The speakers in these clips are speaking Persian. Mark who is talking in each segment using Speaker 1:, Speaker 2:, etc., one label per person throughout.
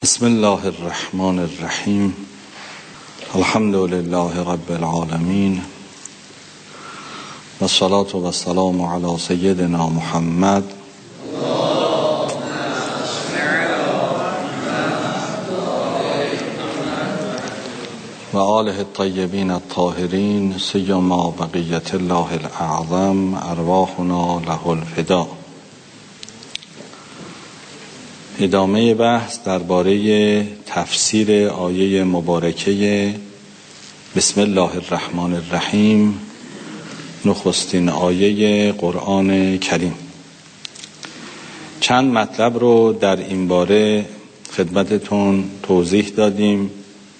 Speaker 1: بسم الله الرحمن الرحیم. الحمد لله رب العالمین و الصلاة و السلام علی سیدنا محمد و آله الطیبین الطاهرین سیما بقیت الله الاعظم ارواحنا له الفدا. ادامه بحث درباره تفسیر آیه مبارکه بسم الله الرحمن الرحیم، نخستین آیه قرآن کریم. چند مطلب رو در این باره خدمتتون توضیح دادیم.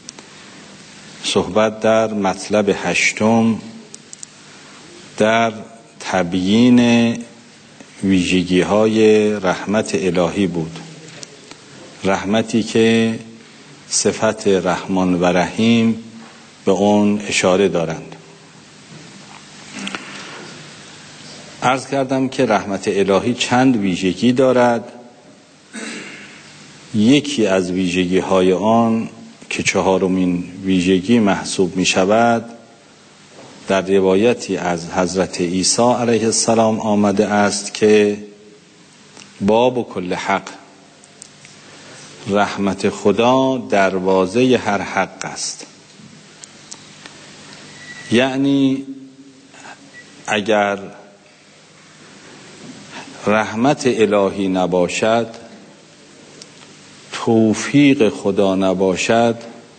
Speaker 1: صحبت در مطلب 8 در تبیین ویژگی‌های رحمت الهی بود، رحمتی که صفت رحمان و رحیم به اون اشاره دارند. عرض کردم که رحمت الهی چند ویژگی دارد. یکی از ویژگی‌های آن که 4مین ویژگی محسوب می شود، در روایتی از حضرت عیسی علیه السلام آمده است که باب کل حق، رحمت خدا دروازه هر حق است. یعنی اگر رحمت الهی نباشد، توفیق خدا نباشد،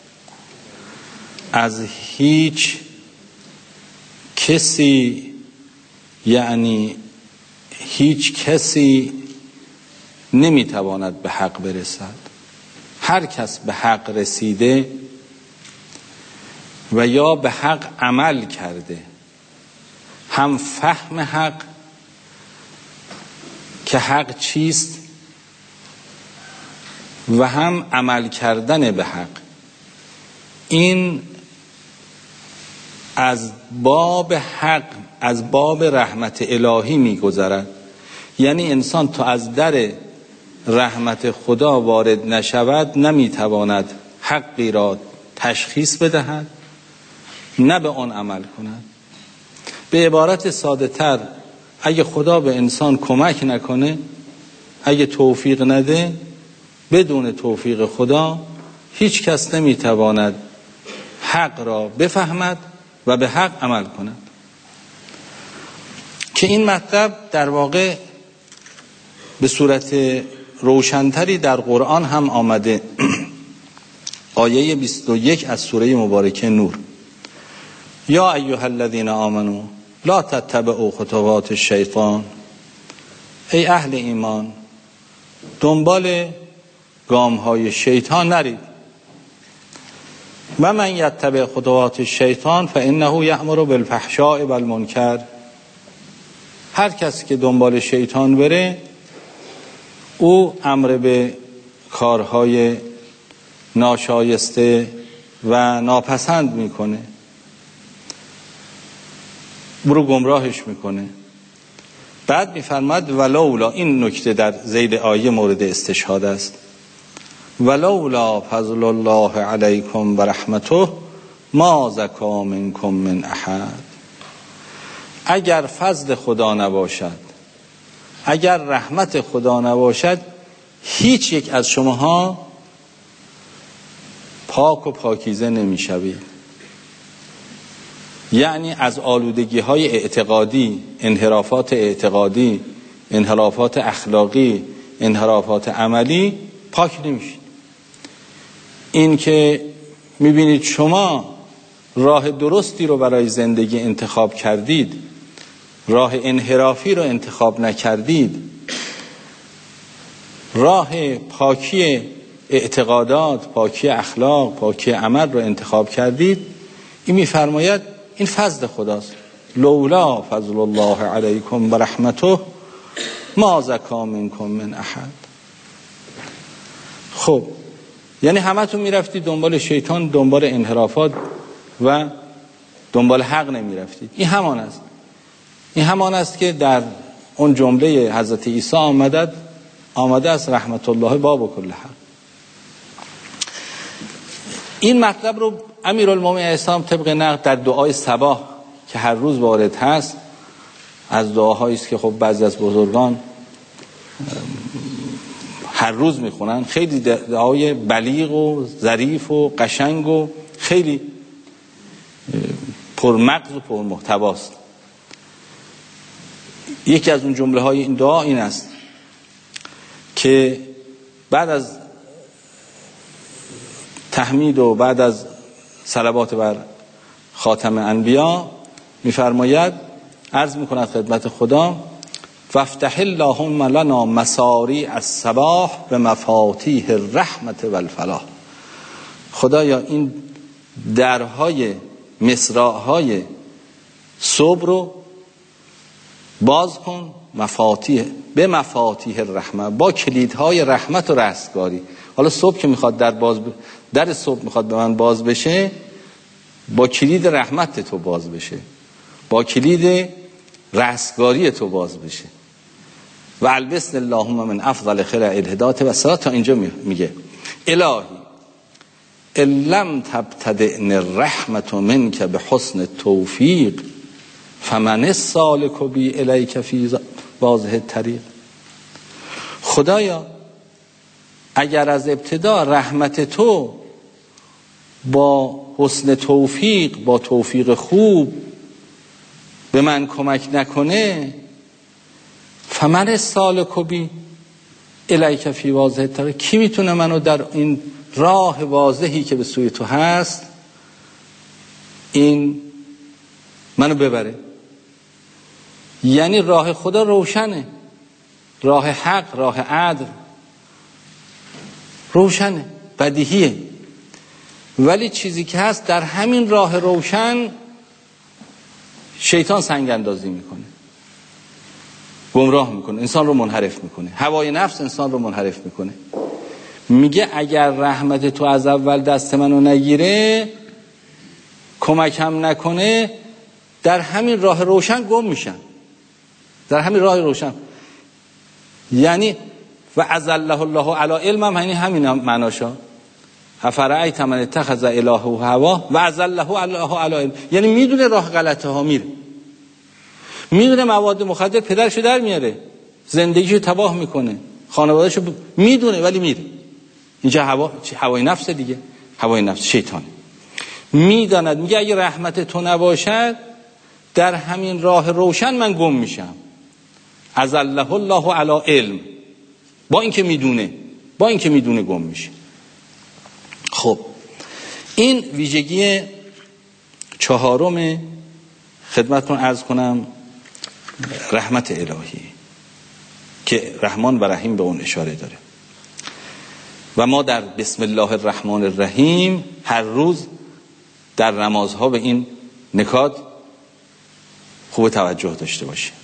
Speaker 1: از هیچ کسی، یعنی هیچ کسی نمیتواند به حق برسد. هر کس به حق رسیده و یا به حق عمل کرده، هم فهم حق که حق چیست و هم عمل کردن به حق، این از باب حق، از باب رحمت الهی میگذرد. یعنی انسان تا از در رحمت خدا وارد نشود نمیتواند حقی را تشخیص بدهد، نه به آن عمل کند. به عبارت ساده تر، اگه خدا به انسان کمک نکنه، اگه توفیق نده، بدون توفیق خدا هیچ کس نمیتواند حق را بفهمد و به حق عمل کند. که این مطلب در واقع به صورت روشنتری در قرآن هم آمده. آیه 21 از سوره مبارکه نور: یا ایها الذین آمنو لا تتبعوا خطوات الشیطان. ای اهل ایمان، دنبال گام‌های شیطان نرید. و من یتبع خطوات الشیطان فانه یأمر بالفحشاء والمنکر. هر کس که دنبال شیطان بره، او امر به کارهای ناشایسته و ناپسند میکنه، برو گمراهش میکنه. بعد میفرماد ولولا، این نکته در ذیل آیه مورد استشهاد است، ولولا فضل الله علیکم و رحمته ما زکی منکم من احد. اگر فضل خدا نباشد، اگر رحمت خدا نباشد، هیچ یک از شماها پاک و پاکیزه نمیشوید. یعنی از آلودگی های اعتقادی، انحرافات اعتقادی، انحرافات اخلاقی، انحرافات عملی پاک نمیشید. این که میبینید شما راه درستی رو برای زندگی انتخاب کردید، راه انحرافی رو انتخاب نکردید، راه پاکی اعتقادات، پاکی اخلاق، پاکی عمل رو انتخاب کردید، این میفرماید این فضل خداست. لولا فضل الله علیکم و رحمته ما زکی منکم من احد. خب یعنی همتون میرفتید دنبال شیطان، دنبال انحرافات و دنبال حق نمیرفتید. این همان است. این همان است که در اون جمله حضرت عیسی آمده است رحمت الله باب کل حق. این مطلب رو امیرالمومنین علیه السلام طبق نقل در دعای صباح که هر روز وارد هست، از دعاهایی است که خب بعضی از بزرگان هر روز میخونن، خیلی دعای بلیغ و ظریف و قشنگ و خیلی پرمغز و پرمحتواست. یکی از اون جمله های این دعا این است که بعد از تحمید و بعد از صلوات بر خاتم انبیا میفرماید، عرض میکند خدمت خدا: وافتح اللهم لنا مساریع الصباح به مفاتیح الرحمت والفلاح. خدایا این درهای مصراعهای صبح رو باز کن، مفاتیح به مفاتیح الرحمت، با کلیدهای رحمت و رستگاری. حالا صبح که میخواد در صبح میخواد به من باز بشه، با کلید رحمت تو باز بشه، با کلید رستگاری تو باز بشه. و البسن اللهم من افضل خلع الهدات و صلات. تا اینجا میگه الهی ان لم تبتدئن الرحمت منک بحسن التوفیق فمن السالک بی الیک فی واضح الطریق. خدایا اگر از ابتدا رحمت تو با حسن توفیق، با توفیق خوب به من کمک نکنه، فمن السالک بی الیک فی واضح الطریق، کی میتونه منو در این راه واضحی که به سوی تو هست این منو ببره؟ یعنی راه خدا روشنه، راه حق، راه عدل روشنه، بدیهیه، ولی چیزی که هست در همین راه روشن شیطان سنگ اندازی میکنه، گمراه میکنه، انسان رو منحرف میکنه، هوای نفس انسان رو منحرف میکنه. میگه اگر رحمت تو از اول دست منو نگیره، کمکم نکنه، در همین راه روشن گم میشن، در همین راه روشن. یعنی و ازله الله علی علم هم همین معناشا، افرأیت من اتخذ الهه هواه و ازله الله علی علم. یعنی میدونه راه غلطه ها میره، میدونه مواد مخدر پدرشو در میاره، زندگیشو تباه میکنه، خانوادهشو میدونه ولی میره. اینجا هوای نفس دیگه، هوای نفس شیطانه. میداند، میگه اگه رحمت تو نباشد در همین راه روشن من گم میشم. ازله الله علی علم، با اینکه میدونه گم میشه. خب این ویژگی چهارم خدمتتون عرض کنم، رحمت الهی که رحمان و رحیم به اون اشاره داره. و ما در بسم الله الرحمن الرحیم هر روز در نمازها به این نکات خوب توجه داشته باشیم.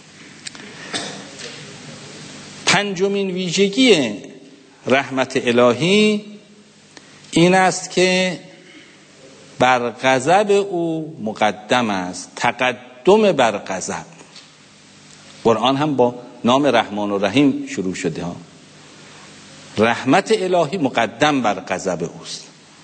Speaker 1: پنجمین ویژگی رحمت الهی این است که بر غضب او مقدم است، تقدم بر غضب. قرآن هم با نام رحمان و رحیم شروع شده ها. رحمت الهی مقدم بر غضب اوست.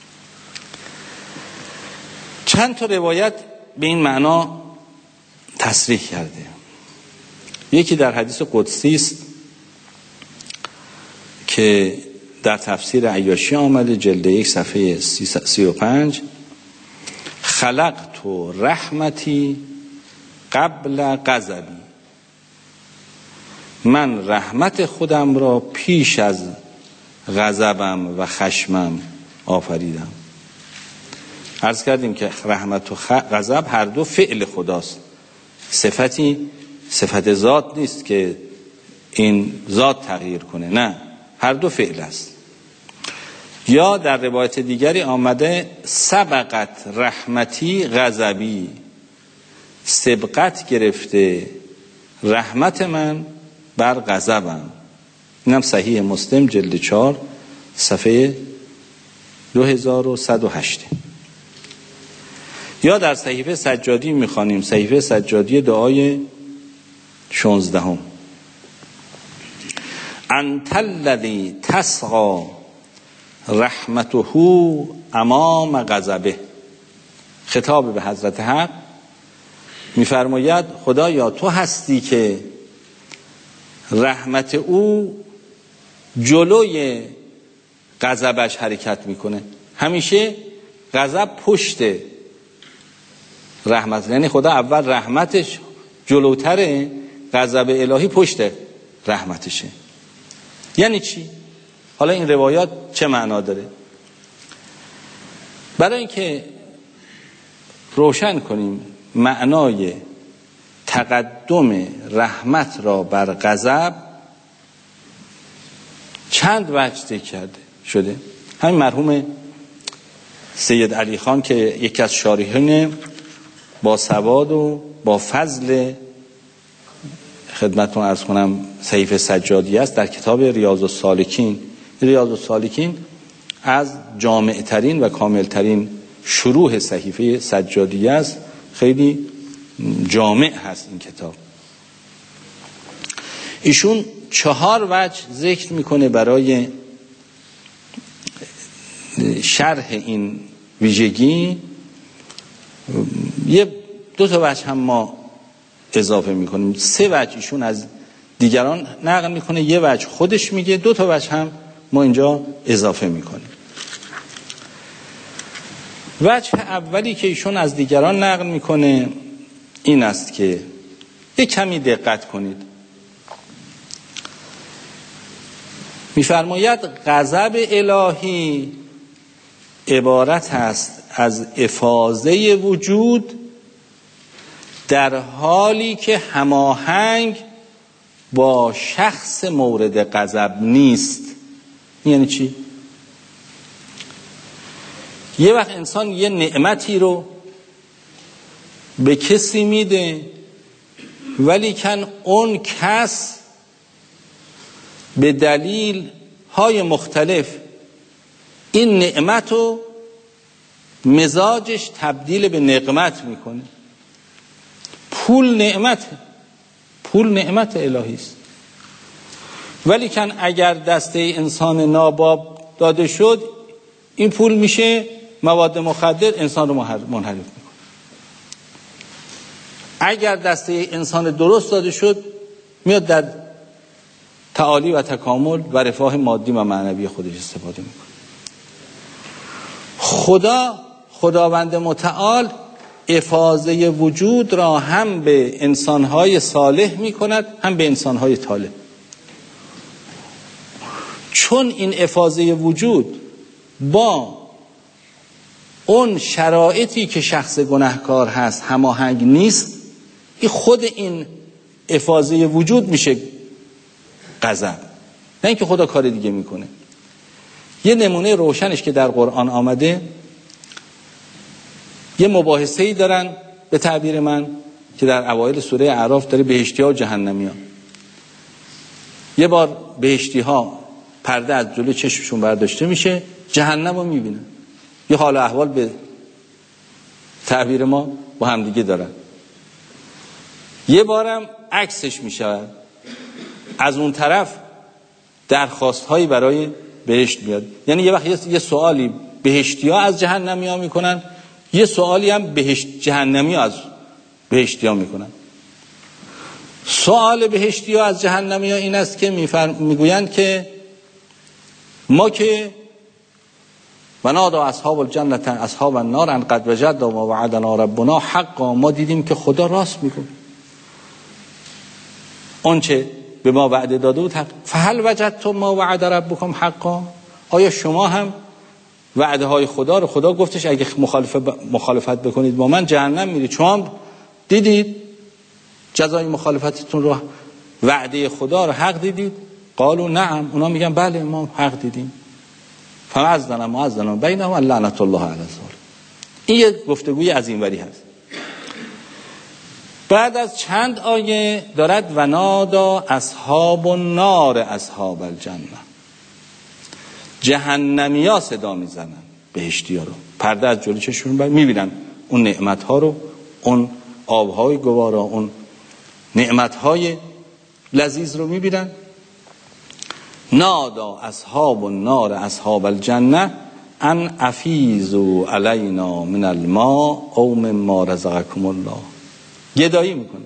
Speaker 1: چند تا روایت به این معنا تصریح کرده. یکی در حدیث قدسی است که در تفسیر عیاشی آمده، جلد 1 صفحه 35: خلقت رحمتی قبل غضبی، من رحمت خودم را پیش از غضبم و خشمم آفریدم. عرض کردیم که رحمت و غضب هر دو فعل خداست، صفت ذات نیست که این ذات تغییر کنه، نه، هر دو فعل است. یا در روایت دیگری آمده سبقت رحمتی غضبی، سبقت گرفته رحمت من بر غضبم. اینم صحیح مسلم جلد 4 صفحه 2108. یا در صحیفه سجادی میخوانیم، صحیفه سجادی دعای 16: انت الذی تسقى رحمته امام غضبه. خطاب به حضرت حق میفرماید خدایا تو هستی که رحمت او جلوی غضبش حرکت میکنه. همیشه غضب پشت رحمت، یعنی خدا اول رحمتش جلوتره، غضب الهی پشت رحمتشه. یعنی چی؟ حالا این روایات چه معنا داره؟ برای اینکه روشن کنیم معنای تقدم رحمت را بر غضب، چند وجه ذکر کرده شده. همین مرحوم سید علی خان که یکی از شارحین با سواد و با فضل خدمتتون عرض کنم صحیفه سجادی است، در کتاب ریاض السالکین از جامع ترین و کامل ترین شروح صحیفه سجادی است. خیلی جامع هست این کتاب. ایشون 4 وجه ذکر میکنه برای شرح این ویژگی. 2 وجه هم ما اضافه میکنیم. 3 وجه ایشون از دیگران نقل میکنه، 1 وجه خودش میگه، 2 وجه هم ما اینجا اضافه میکنیم. وجه اولی که ایشون از دیگران نقل میکنه این است که یک کمی دقت کنید. میفرماید غضب الهی عبارت است از افاضه وجود در حالی که هماهنگ با شخص مورد غضب نیست. یعنی چی؟ یه وقت انسان یه نعمتی رو به کسی میده ولیکن اون کس به دلیل های مختلف این نعمت رو مزاجش تبدیل به نقمت میکنه. پول نعمت الهی است، ولیکن اگر دسته انسان ناباب داده شد این پول میشه مواد مخدر، انسان رو منحرف میکنه. اگر دسته انسان درست داده شد میاد در تعالی و تکامل و رفاه مادی و معنوی خودش استفاده میکنه. خداوند متعال افاضه وجود را هم به انسانهای صالح میکند هم به انسانهای طالح. چون این افاضه وجود با اون شرایطی که شخص گناهکار هست هماهنگ نیست، این خود این افاضه وجود میشه غضب، نه اینکه خدا کار دیگه میکنه. یه نمونه روشنش که در قرآن آمده، یه مباحثه‌ای دارن به تعبیر من که در اوایل سوره اعراف داره بهشتی‌ها و جهنمی‌ها. یه بار بهشتی‌ها پرده از جلوی چشمشون برداشته میشه، جهنم رو میبینن. یه حال احوال به تعبیر ما با هم دیگه دارن. یه بارم عکسش میشه، از اون طرف درخواست‌هایی برای بهشت میاد. یعنی یه وقت یه سوالی بهشتی‌ها از جهنمی‌ها میکنن، یه سوالی هم جهنمی‌ها از بهشتی‌ها میکنن. سوال بهشتی‌ها از جهنمی‌ها این است که میگویند که ما که ونادى اصحاب الجنة اصحاب النار ان قد وجدنا ما وعدنا ربنا حقا، ما دیدیم که خدا راست میگه، آنچه به ما وعده داده بود حق. فهل وجدتم ما وعد ربکم حقا، آیا شما هم وعده های خدا رو، خدا گفتش اگه مخالفت بکنید با من جهنم میرید، شما دیدید جزای مخالفتتون رو، وعده خدا رو حق دیدید؟ قالوا نعم، اونا میگن بله ما حق دیدیم. فمعذنا بینهم لعنت الله علی الظالمین. این یه گفتگوی از این وری هست. بعد از چند آیه دارد ونادا اصحاب النار اصحاب الجنه، جهنمیا صدا میزنن بهشتیا رو، پرده از جلوی چشمشون بر میبینن اون نعمتها رو، اون آبهای گوارا، اون نعمتهای لذیذ رو میبینن. نادا اصحاب النار اصحاب الجنه ان افیضوا علینا من الماء او مما رزقکم الله. گدایی میکنه،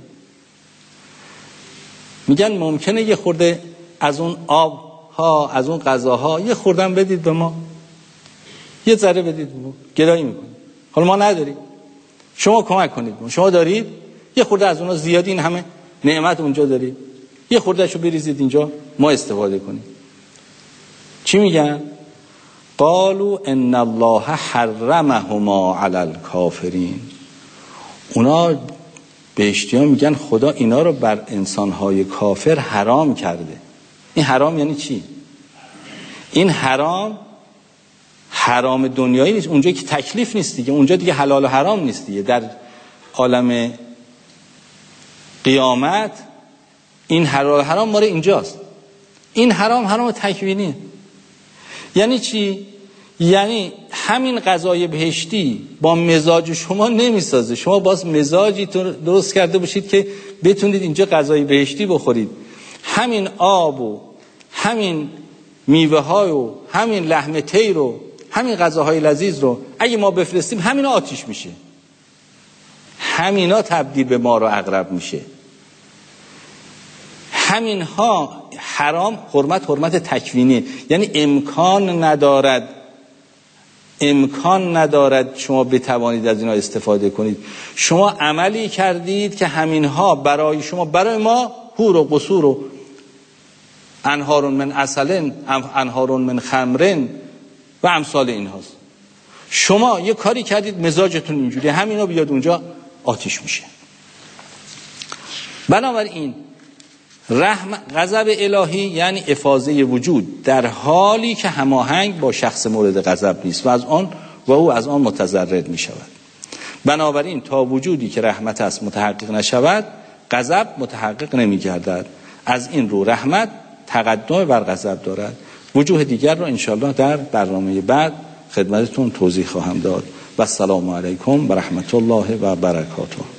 Speaker 1: میگن ممکنه یه خورده از اون آب ها، از اون غذاها یه خوردن بدید به ما، یه ذره بدید به ما. گدایی میکنه، حالا ما نداریم، شما کمک کنید، شما دارید، یه خورده از اونها زیادی، این همه نعمت اونجا دارید، یه خوردهشو بریزید اینجا ما استفاده کنیم. چی میگن؟ قالوا ان الله حرمهما علی الکافرین. اونا بهشتیان میگن خدا اینا رو بر انسانهای کافر حرام کرده. این حرام یعنی چی؟ این حرام دنیایی نیست، اونجا که تکلیف نیست دیگه، اونجا دیگه حلال و حرام نیست دیگه. در عالم قیامت این حلال و حرام مال اینجاست. این حرام تکوینی. یعنی چی؟ یعنی همین غذای بهشتی با مزاج شما نمیسازه. شما باز مزاجی درست کرده باشید که بتونید اینجا غذای بهشتی بخورید. همین آب و همین میوه های و همین لحم طیر و همین غذاهای لذیذ رو اگه ما بفرستیم همینا آتیش میشه، همینا تبدیل به مار و عقرب میشه. همینها حرام، حرمت تکوینی، یعنی امکان ندارد شما بتوانید از اینا استفاده کنید. شما عملی کردید که همینها برای شما، برای ما حور و قصور و انهار من عسل، انهار من خمر و امثال اینهاست. شما یه کاری کردید مزاجتون اینجوری، همینا بیاد اونجا آتیش میشه. بنابراین غضب الهی یعنی افاضه وجود در حالی که هماهنگ با شخص مورد غضب نیست و او از آن متضرر می شود. بنابراین تا وجودی که رحمت است متحقق نشود، غضب متحقق نمی گردد. از این رو رحمت تقدم بر غضب دارد. وجوه دیگر رو انشاءالله در برنامه بعد خدمتتون توضیح خواهم داد. و السلام علیکم و رحمت الله و برکاته.